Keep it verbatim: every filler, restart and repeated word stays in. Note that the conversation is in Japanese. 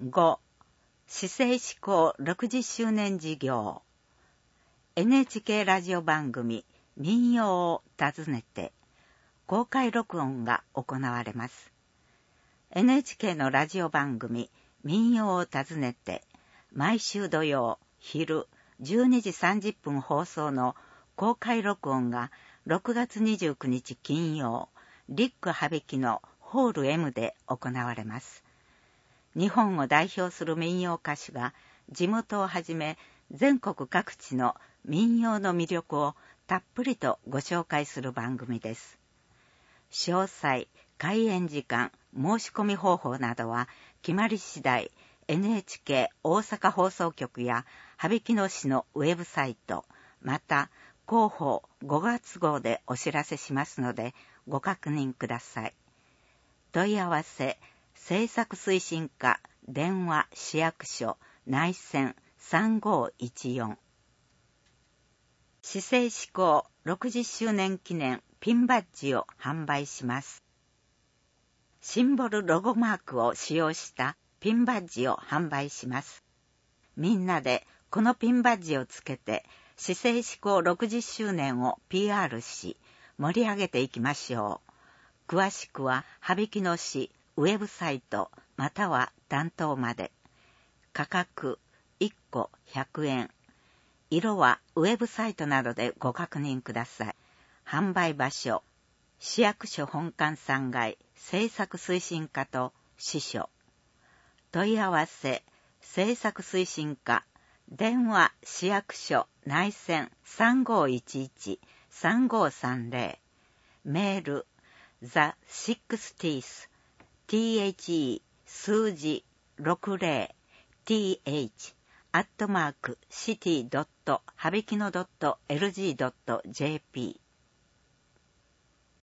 ご. 市政施行ろくじゅっしゅうねん事業 エヌエイチケー ラジオ番組民謡を訪ねて公開録音が行われます。エヌエイチケー のラジオ番組民謡を訪ねて毎週土曜昼じゅうにじさんじゅっぷん放送の公開録音がろくがつにじゅうくにち金曜リック羽曳のホール エム で行われます。日本を代表する民謡歌手が地元をはじめ全国各地の民謡の魅力をたっぷりとご紹介する番組です。詳細、開演時間、申し込み方法などは決まり次第 エヌエイチケー 大阪放送局や羽曳野市のウェブサイト、また広報ごがつ号でお知らせしますのでご確認ください。問い合わせ政策推進課電話市役所内線さんごいちよん。市政施行ろくじゅっしゅうねん記念ピンバッジを販売します。シンボルロゴマークを使用したピンバッジを販売します。みんなでこのピンバッジをつけて市政施行ろくじゅっしゅうねんを ピーアール し盛り上げていきましょう。詳しくは羽曳野市ウェブサイトまたは担当まで。価格いっこひゃくえん。色はウェブサイトなどでご確認ください。販売場所市役所本館さんがい政策推進課と支所。問い合わせ政策推進課電話市役所内線さんごいちいち さんごさんぜろ。メール ザシックスティース ティーエイチイー 数字ろくじゅう ティーエイチ アットマークシティドット羽曳野ドットエルジードットジェーピー